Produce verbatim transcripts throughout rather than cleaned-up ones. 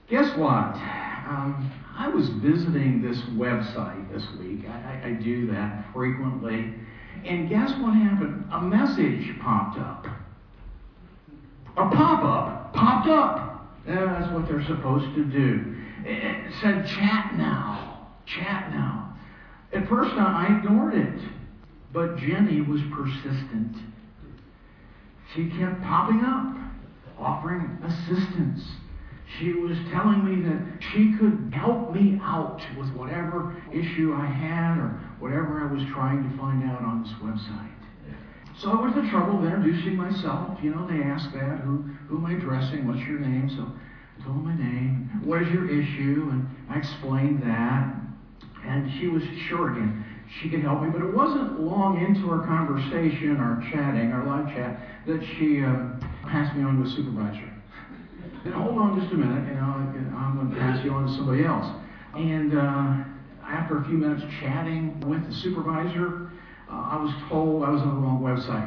Guess what? Um, I was visiting this website this week. I, I, I do that frequently. And guess what happened? A message popped up. A pop-up popped up. Yeah, that's what they're supposed to do. It said, chat now. Chat now. At first, I ignored it. But Jenny was persistent. She kept popping up, offering assistance. She was telling me that she could help me out with whatever issue I had or whatever I was trying to find out on this website. So I went to the trouble of introducing myself. You know, they ask that, who, who am I addressing, what's your name? So I told them my name, what is your issue? And I explained that. And she was sure again, she could help me. But it wasn't long into our conversation, our chatting, our live chat, that she uh, passed me on to a supervisor. And hold on just a minute, you know, I'm going to pass you on to somebody else. And uh, after a few minutes chatting with the supervisor, uh, I was told I was on the wrong website.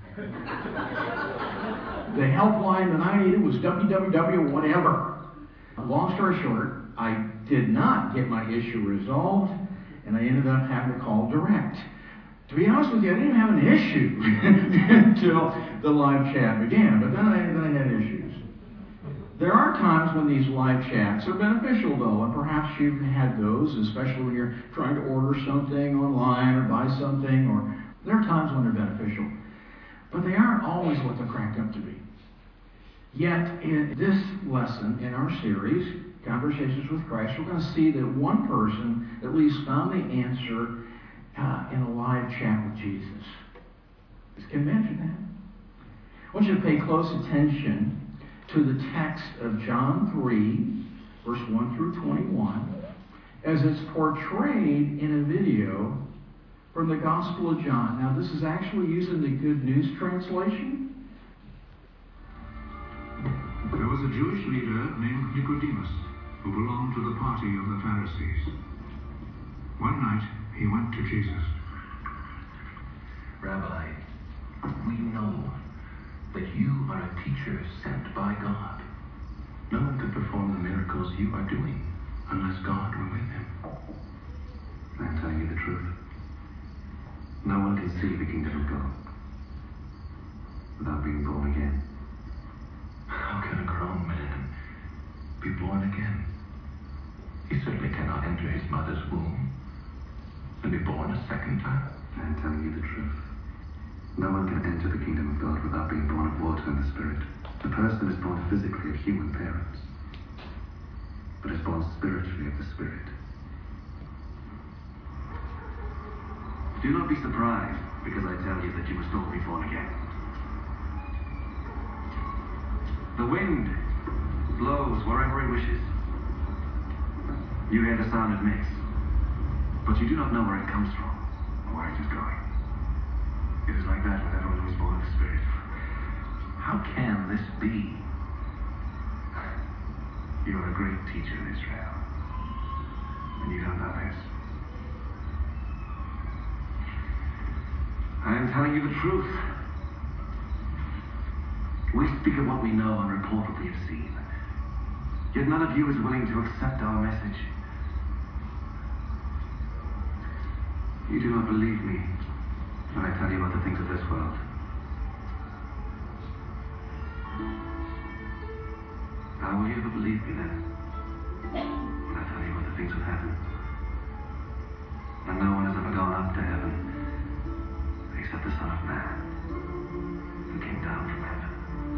The helpline that I needed was w w w whatever. Long story short, I did not get my issue resolved, and I ended up having to call direct. To be honest with you, I didn't have an issue until the live chat began, but then I, then I had issues. There are times when these live chats are beneficial, though, and perhaps you've had those, especially when you're trying to order something online or buy something, or there are times when they're beneficial. But they aren't always what they're cracked up to be. Yet, in this lesson in our series, Conversations with Christ, we're going to see that one person at least found the answer uh, in a live chat with Jesus. Can you imagine that? I want you to pay close attention to the text of John three, verse one through twenty-one, as it's portrayed in a video from the Gospel of John. Now, this is actually using the Good News translation. There was a Jewish leader named Nicodemus, who belonged to the party of the Pharisees. One night, he went to Jesus. Rabbi, we know that you are a teacher sent by God. No one could perform the miracles you are doing unless God were with him. I'm telling you the truth. No one can see the kingdom of God without being born again. How can a grown man be born again? He certainly cannot enter his mother's womb and be born a second time. I'm telling you the truth. No one can enter the kingdom of God without being born of water and the Spirit. The person is born physically of human parents, but is born spiritually of the Spirit. Do not be surprised because I tell you that you must all be born again. The wind blows wherever it wishes. You hear the sound it makes, but you do not know where it comes from or where it is going. It is like that with everyone who is born of the Spirit. How can this be? You are a great teacher in Israel, and you don't know this. I am telling you the truth. We speak of what we know and report what we have seen. Yet none of you is willing to accept our message. You do not believe me when I tell you about the things of this world. How will you ever believe me then, when I tell you about the things of heaven? And no one has ever gone up to heaven except the Son of Man, who came down from heaven.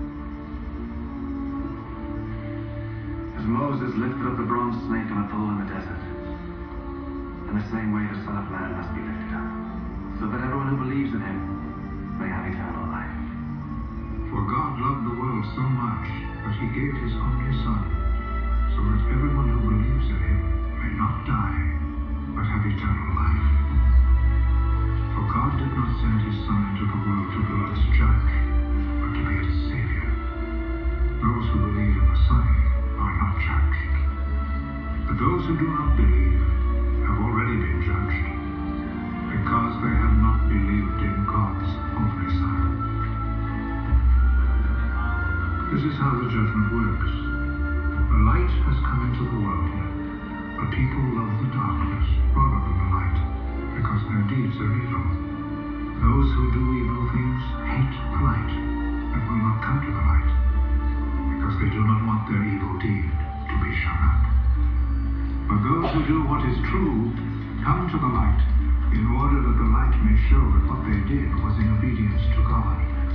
As Moses lifted up the bronze snake on a pole in the desert, in the same way the Son of Man must be lifted up, so that everyone who believes in him may have eternal life. For God loved the world so much that he gave his only Son, so that everyone who believes in him may not die, but have eternal life. For God did not send his Son into the world to be its judge, but to be its Savior. Those who believe in the Son are not judged. But those who do not believe have already been judged, because they have not believed in God's only Son. This is how the judgment works. The light has come into the world, but people love the darkness rather than the light, because their deeds are evil. Those who do evil things hate the light and will not come to the light, because they do not want their evil deed to be shown up. But those who do what is true come to the light, in order that the light may show that what they did was in obedience to God.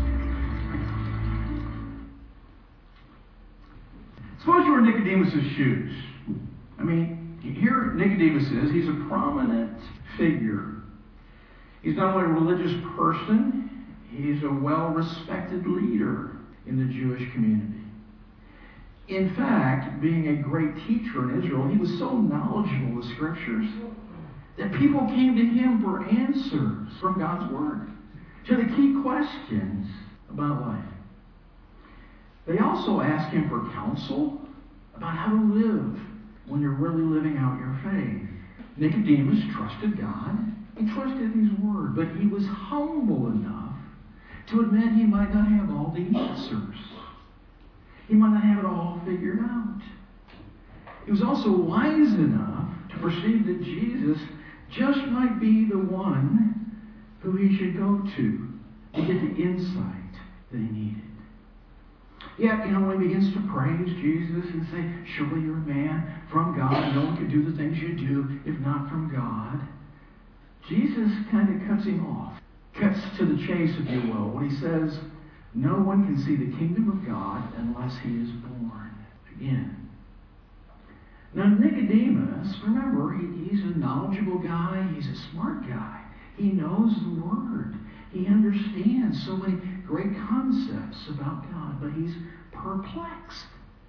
Suppose you were in Nicodemus' shoes. I mean, here Nicodemus is. He's a prominent figure. He's not only a religious person, he's a well-respected leader in the Jewish community. In fact, being a great teacher in Israel, he was so knowledgeable of the Scriptures that people came to him for answers from God's Word to the key questions about life. They also asked him for counsel about how to live when you're really living out your faith. Nicodemus trusted God. He trusted His Word, but he was humble enough to admit he might not have all the answers. He might not have it all figured out. He was also wise enough to perceive that Jesus just might be the one who he should go to to get the insight that he needed. Yet, you know, when he begins to praise Jesus and say, surely you're a man from God, no one could do the things you do if not from God, Jesus kind of cuts him off, cuts to the chase, if you will, when he says, no one can see the kingdom of God unless he is born again. Now, Nicodemus, remember, he, he's a knowledgeable guy. He's a smart guy. He knows the Word. He understands so many great concepts about God, but he's perplexed.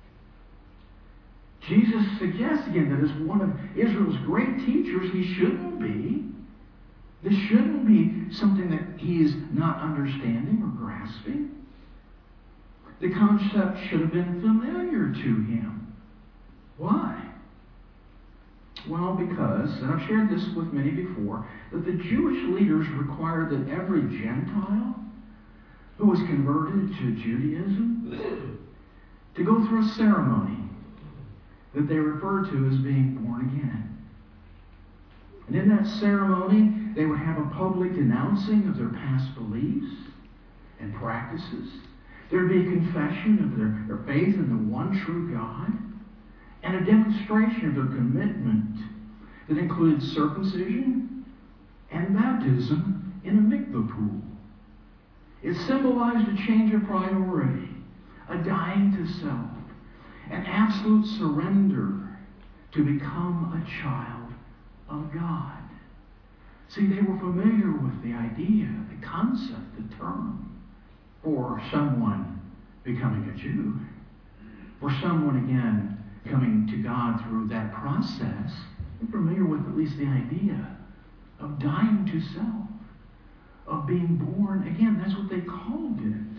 Jesus suggests again that as one of Israel's great teachers, he shouldn't be. This shouldn't be something that he is not understanding or grasping. The concept should have been familiar to him. Why? Well, because, and I've shared this with many before, that the Jewish leaders required that every Gentile who was converted to Judaism to go through a ceremony that they referred to as being born again. And in that ceremony, they would have a public denouncing of their past beliefs and practices. There would be a confession of their, their faith in the one true God, and a demonstration of their commitment that included circumcision and baptism in a mikveh pool. It symbolized a change of priority, a dying to self, an absolute surrender to become a child of God. See, they were familiar with the idea, the concept, the term, for someone becoming a Jew, for someone, again, coming to God through that process. They're familiar with at least the idea of dying to self, of being born again. That's what they called it.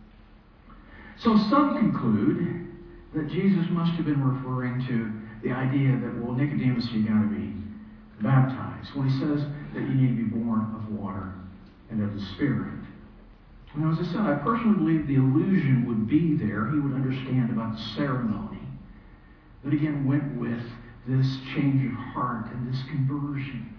So some conclude that Jesus must have been referring to the idea that, well, Nicodemus, you got to be baptized, when he says that you need to be born of water and of the Spirit. Now, as I said, I personally believe the allusion would be there. He would understand about the ceremony that again went with this change of heart and this conversion.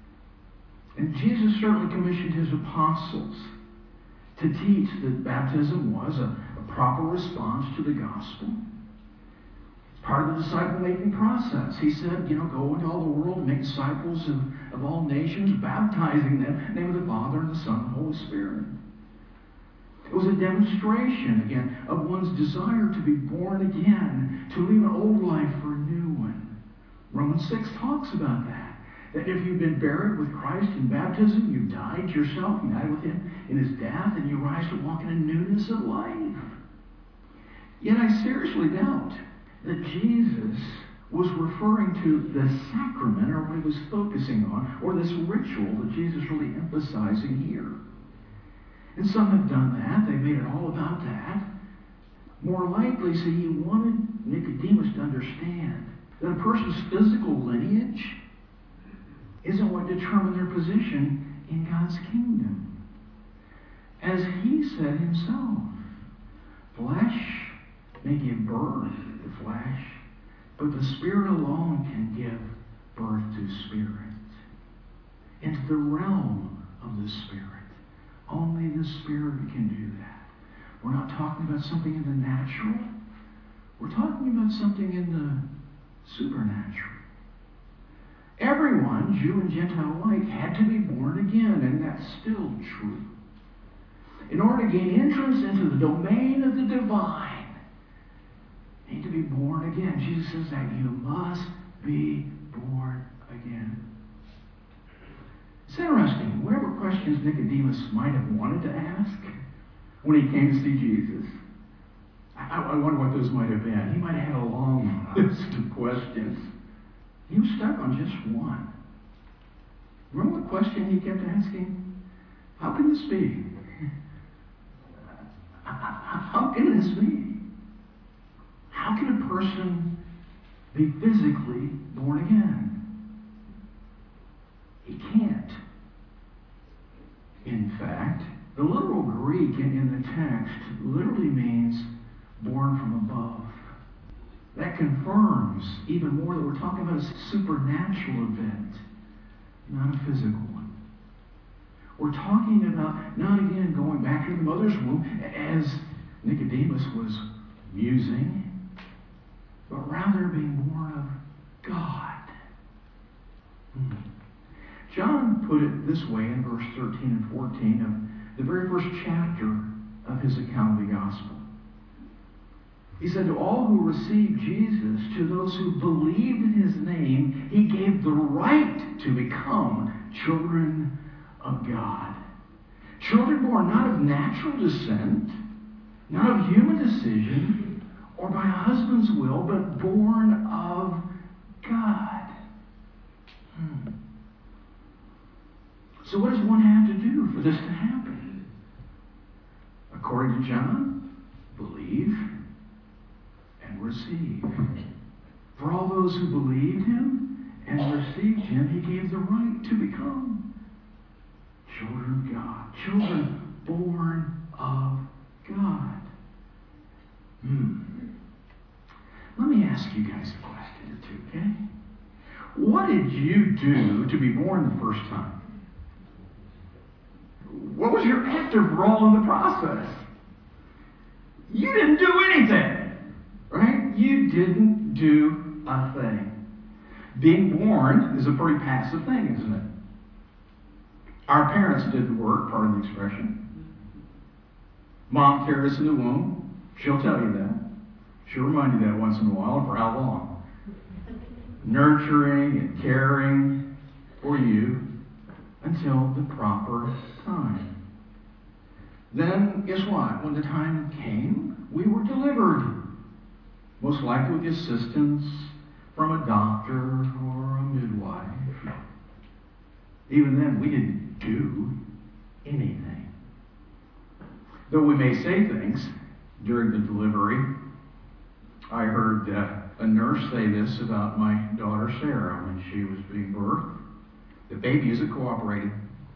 And Jesus certainly commissioned his apostles to teach that baptism was a, a proper response to the gospel. It's part of the disciple-making process. He said, you know, go into all the world and make disciples of, of all nations, baptizing them in the name of the Father and the Son and the Holy Spirit. It was a demonstration, again, of one's desire to be born again, to leave an old life for a new one. Romans six talks about that. That if you've been buried with Christ in baptism, you died to yourself, you died with him in his death, and you rise to walk in a newness of life. Yet I seriously doubt that Jesus was referring to the sacrament, or what he was focusing on, or this ritual that Jesus really emphasizing here. And some have done that. They made it all about that. More likely, see, he wanted Nicodemus to understand that a person's physical lineage isn't what determined their position in God's kingdom. As he said himself, flesh may give birth to flesh, But the Spirit alone can give birth to spirit, into the realm of the Spirit. Only the Spirit can do that. We're not talking about something in the natural. We're talking about something in the supernatural. Everyone, Jew and Gentile alike, had to be born again, and that's still true. In order to gain entrance into the domain of the divine, you need to be born again. Jesus says that you must be born again. It's interesting. Whatever questions Nicodemus might have wanted to ask when he came to see Jesus, I, I wonder what those might have been. He might have had a long list of questions. He was stuck on just one. Remember what question he kept asking? How can this be? How can this be? How can a person be physically born again? He can't. In fact, the literal Greek in, in the text literally means born from above. That confirms even more that we're talking about a supernatural event, not a physical one. We're talking about not again going back to the mother's womb as Nicodemus was musing, but rather being born of God. Hmm. John put it this way in verse thirteen and fourteen of the very first chapter of his account of the gospel. He said, to all who received Jesus, to those who believed in his name, he gave the right to become children of God. Children born not of natural descent, not of human decision, or by a husband's will, but born of God. Hmm. So what does one have to do for this to happen? According to John, believe and receive. For all those who believed him and received him, he gave the right to become children of God. Children born of God. Hmm. Let me ask you guys a question or two, okay? What did you do to be born the first time? What was your active role in the process? You didn't do anything, right? You didn't do a thing. Being born is a pretty passive thing, isn't it? Our parents did the work, pardon the expression. Mom carried us in the womb. She'll tell you that. She'll remind you that once in a while. And for how long? Nurturing and caring for you until the proper time. Then, guess what? When the time came, we were delivered. Most likely with the assistance from a doctor or a midwife. Even then, we didn't do anything. Though we may say things during the delivery. I heard uh, a nurse say this about my daughter Sarah when she was being birthed. The baby isn't cooperating.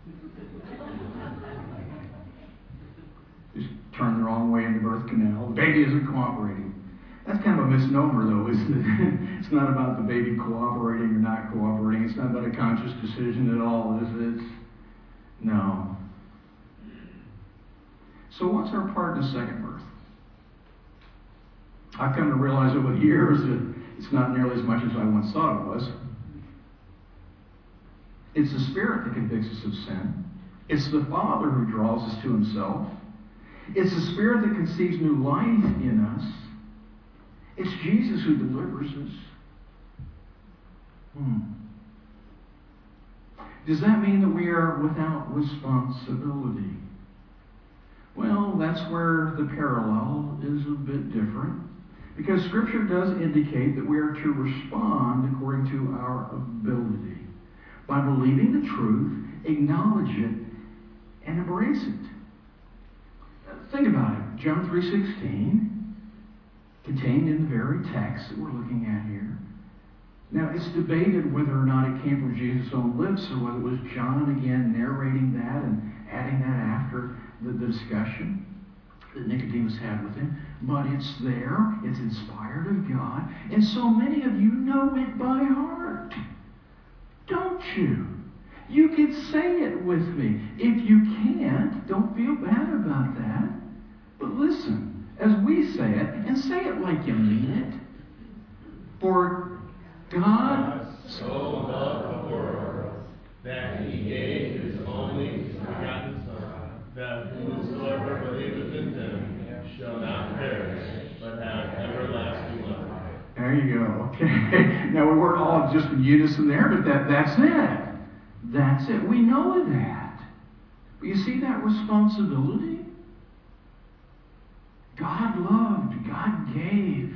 Just turned the wrong way in the birth canal. The baby isn't cooperating. That's kind of a misnomer, though, isn't it? It's not about the baby cooperating or not cooperating. It's not about a conscious decision at all, is it? No. So what's our part in the second birth? I've come to realize over the years that it's not nearly as much as I once thought it was. It's the Spirit that convicts us of sin. It's the Father who draws us to himself. It's the Spirit that conceives new life in us. It's Jesus who delivers us. Hmm. Does that mean that we are without responsibility? Well, that's where the parallel is a bit different. Because Scripture does indicate that we are to respond according to our ability. By believing the truth, acknowledge it, and embrace it. Think about it. John three sixteen, contained in the very text that we're looking at here. Now, it's debated whether or not it came from Jesus' own lips or whether it was John again narrating that and adding that after the, the discussion. that Nicodemus had with him, but it's there, it's inspired of God, and so many of you know it by heart. Don't you? You can say it with me. If you can't, don't feel bad about that. But listen, as we say it, and say it like you mean it. For God so loved the world that he gave his only begotten Son, that whosoever believeth in him shall not perish, but have everlasting life. There you go. Okay. Now we weren't all just in unison there, but that, that's it. That's it. We know that. But you see that responsibility? God loved. God gave.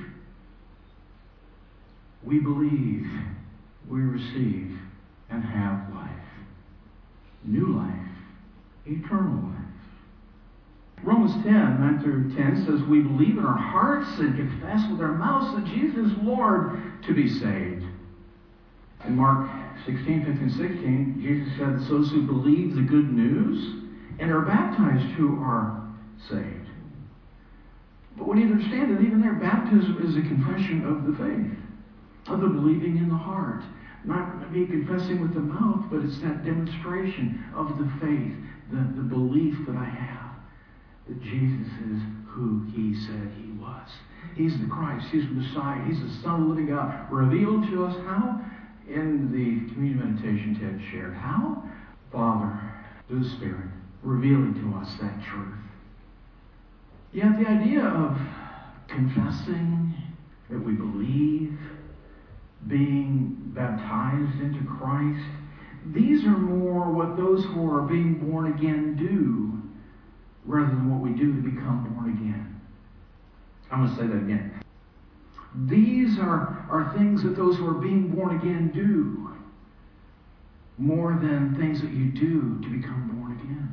We believe. We receive and have life. New life. Eternal life. Romans ten, nine through ten says, we believe in our hearts and confess with our mouths that Jesus is Lord to be saved. In Mark sixteen, fifteen, sixteen, Jesus said that those who believe the good news and are baptized who are saved. But we need to understand that even there, baptism is a confession of the faith, of the believing in the heart. Not me confessing with the mouth, but it's that demonstration of the faith, the, the belief that I have that Jesus is who he said he was. He's the Christ. He's the Messiah. He's the Son of the living God. Revealed to us how? In the communion meditation Ted shared. How? Father, through the Spirit, revealing to us that truth. Yet the idea of confessing that we believe, being baptized into Christ, these are more what those who are being born again do rather than what we do to become born again. I'm going to say that again. These are, are things that those who are being born again do more than things that you do to become born again.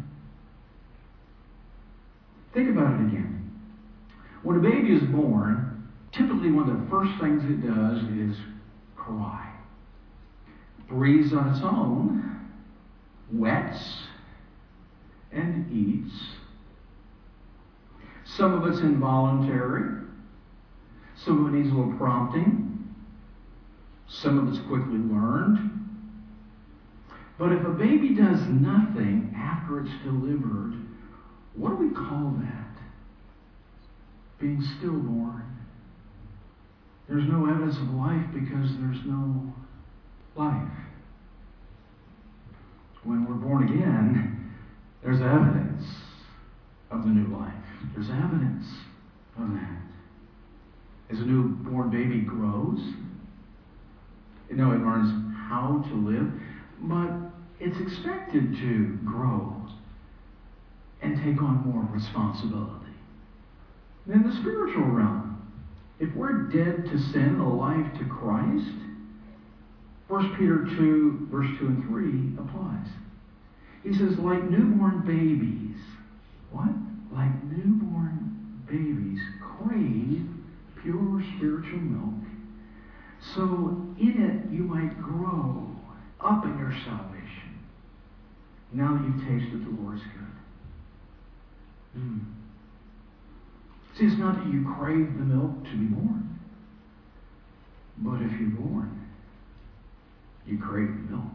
Think about it again. When a baby is born, typically one of the first things it does is cry. Breathes on its own, wets, and eats. Some of it's involuntary. Some of it needs a little prompting. Some of it's quickly learned. But if a baby does nothing after it's delivered, what do we call that? Being stillborn. There's no evidence of life because there's no life. When we're born again, there's evidence of the new life. There's evidence of that. As a newborn baby grows, you know, it learns how to live, but it's expected to grow and take on more responsibility. In the spiritual realm, if we're dead to sin and alive to Christ, First Peter two, verse two and three applies. He says, like newborn babies, what? Like newborn babies crave pure spiritual milk, so in it you might grow up in your salvation, now that you've tasted the Lord's good. Mm. See, it's not that you crave the milk to be born, but if you're born, you crave the milk.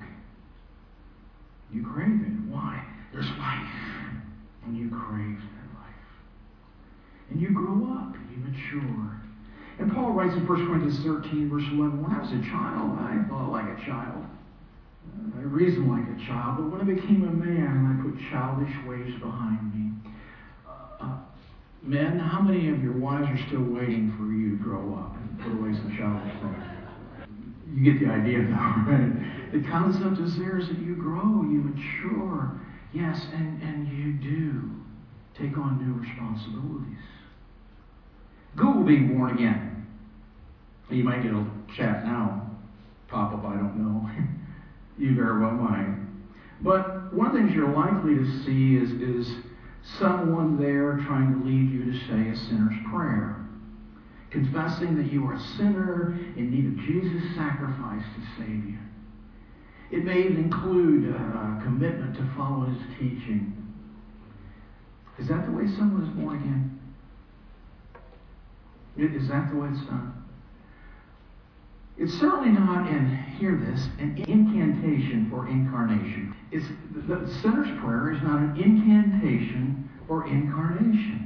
You crave it. Why? There's life, and you crave that life. And you grow up, you mature. And Paul writes in First Corinthians thirteen, verse eleven, when I was a child, I thought like a child. I reasoned like a child, but when I became a man, I put childish ways behind me. Uh, uh, men, how many of your wives are still waiting for you to grow up and put away some childish things? You get the idea now, right? The concept is there is that you grow, you mature. Yes, and, and you do take on new responsibilities. Google being born again. You might get a chat now. Pop up, I don't know. You very well might. But one of the things you're likely to see is, is someone there trying to lead you to say a sinner's prayer. Confessing that you are a sinner in need of Jesus' sacrifice to save you. It may even include a commitment to follow his teaching. Is that the way someone is born again? Is that the way it's done? It's certainly not, and hear this, an incantation for incarnation. It's, the, the sinner's prayer is not an incantation for incarnation.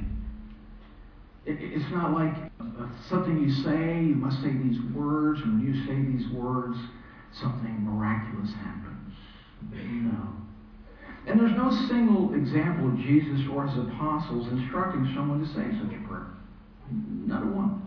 It, it's not like uh, something you say, you must say these words, and when you say these words, something miraculous happens. No. And there's no single example of Jesus or his apostles instructing someone to say such a prayer. Not a one.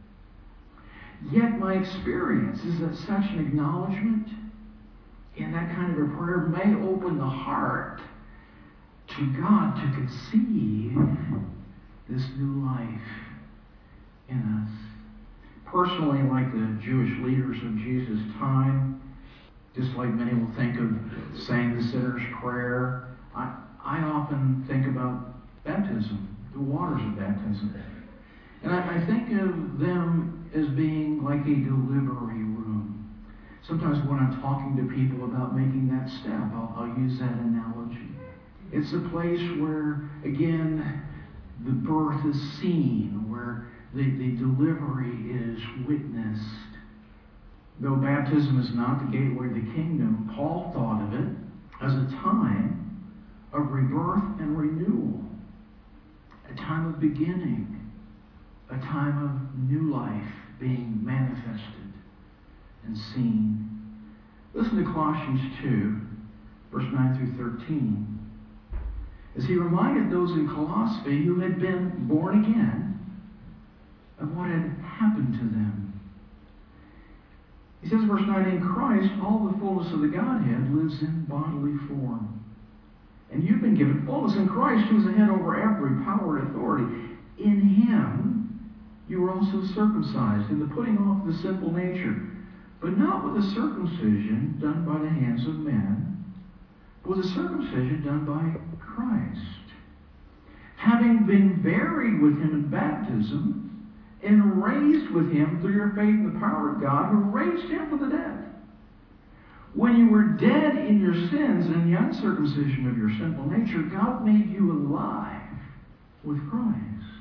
Yet my experience is that such an acknowledgement in that kind of a prayer may open the heart to God to conceive this new life in us. Personally, like the Jewish leaders of Jesus' time, just like many will think of saying the sinner's prayer, I, I often think about baptism, the waters of baptism. And I, I think of them as being like a delivery room. Sometimes when I'm talking to people about making that step, I'll, I'll use that analogy. It's a place where, again, the birth is seen, where the, the delivery is witnessed. Though baptism is not the gateway to the kingdom, Paul thought of it as a time of rebirth and renewal, a time of beginning, a time of new life being manifested and seen. Listen to Colossians two, verse nine through thirteen. As he reminded those in Colossae who had been born again of what had happened to them. He says, verse nine, in Christ all the fullness of the Godhead lives in bodily form. And you've been given fullness in Christ, who's the head over every power and authority. In him you were also circumcised in the putting off of the sinful nature, but not with a circumcision done by the hands of men, but with a circumcision done by Christ. Having been buried with him in baptism, and raised with him through your faith in the power of God, who raised him from the dead. When you were dead in your sins and the uncircumcision of your sinful nature, God made you alive with Christ.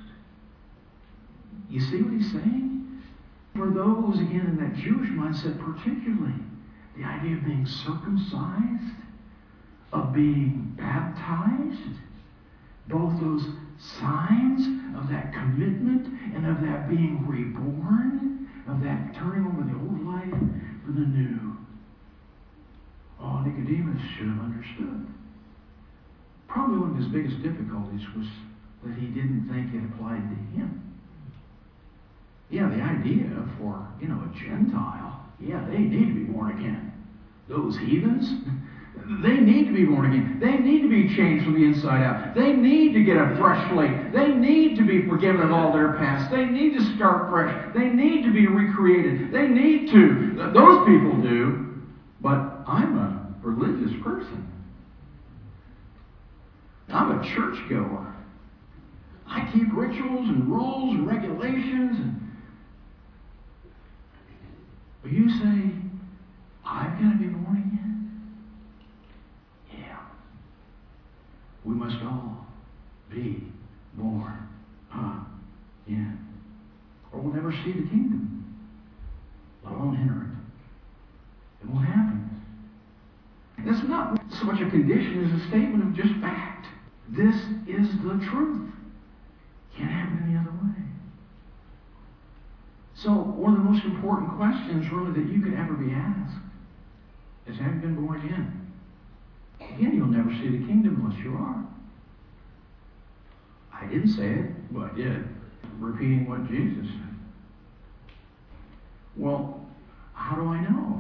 You see what he's saying? For those, again, in that Jewish mindset particularly, the idea of being circumcised, of being baptized, both those signs of that commitment and of that being reborn, of that turning over the old life for the new. Oh, Nicodemus should have understood. Probably one of his biggest difficulties was that he didn't think it applied to him. Yeah, the idea for, you know, a Gentile, yeah, they need to be born again. Those heathens, they need to be born again. They need to be changed from the inside out. They need to get a fresh slate. They need to be forgiven of all their past. They need to start fresh. They need to be recreated. They need to. Those people do. But I'm a religious person. I'm a churchgoer. I keep rituals and rules and regulations. And but you say, I've got to be born again? Yeah. We must all be born again. Or we'll never see the kingdom, let alone enter it. It won't happen. And it's not so much a condition as a statement of just fact. This is the truth. Can't happen any other way. So, one of the most important questions, really, that you could ever be asked is, have you been born again? Again, you'll never see the kingdom unless you are. I didn't say it, but I did. Repeating what Jesus said. Well, how do I know?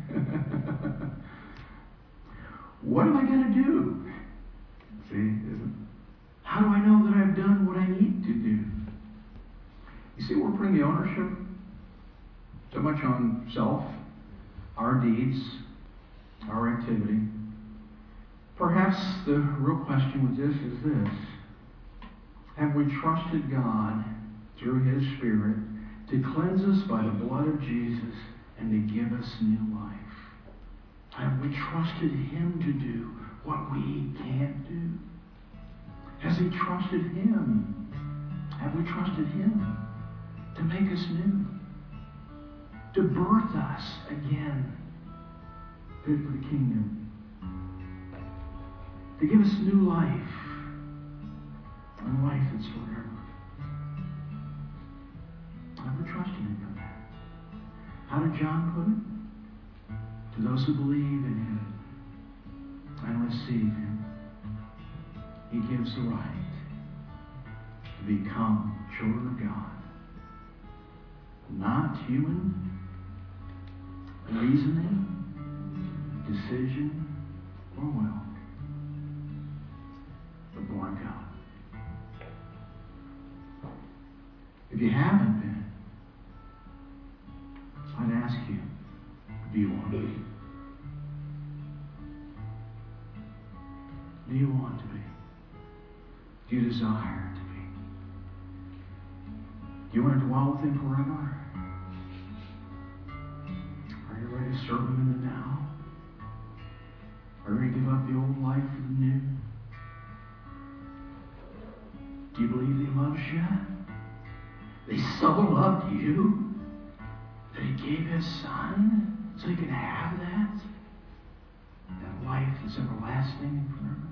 What am I going to do? See, isn't how do I know that I've done what I need to do? You see, we're putting the ownership so much on self, our deeds, our activity. Perhaps the real question with this is this. Have we trusted God through His Spirit to cleanse us by the blood of Jesus and to give us new life? Have we trusted Him to do what we can't do? Has He trusted Him? Have we trusted Him? to make us new, to birth us again, fit for the kingdom, to give us new life, and life that's forever. Never trusted him for that. How did John put it? To those who believe in him and receive him, he gives the right to become children of God. Not human reasoning, decision, or will, but born of God. If you haven't been, I'd ask you, do you want to be? Do you want to be? Do you desire to be? Do you want to dwell with him forever? Are you ready to serve him in the now? Are you ready to give up the old life for the new? Do you believe that he loves you? That he so loved you that he gave his son so you could have that? That life that's everlasting and forever?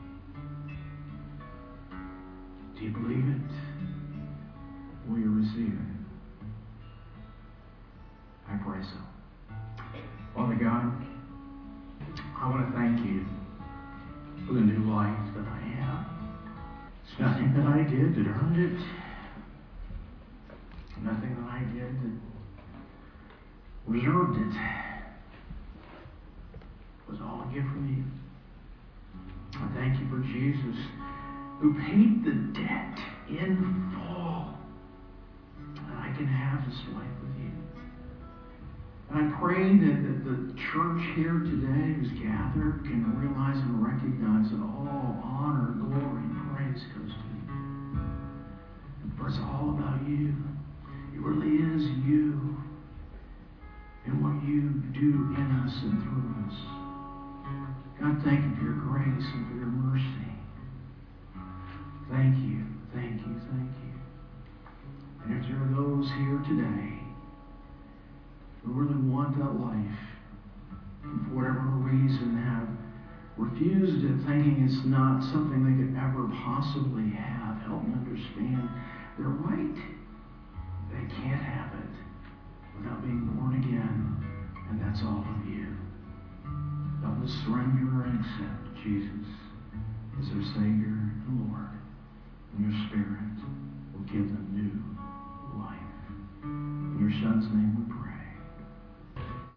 Do you believe it? Will you receive it? I pray so. Father God, I want to thank you for the new life that I have. It's nothing that I did that earned it. Nothing that I did that reserved it. It was all a gift from you. I thank you for Jesus, who paid the debt in full, and I can have this life with you. And I pray that, that the church here today who's gathered can realize and recognize that all honor, glory, and praise goes to you. And for it's all about you. It really is you and what you do in us and through us. God, thank you for your grace and for your mercy. Thank you, thank you, thank you. And if there are those here today who really want that life, and for whatever reason have refused it, thinking it's not something they could ever possibly have, help them understand they're right. They can't have it without being born again, and that's all of you. Help them surrender and accept Jesus as their Savior and Lord, and your Spirit will give them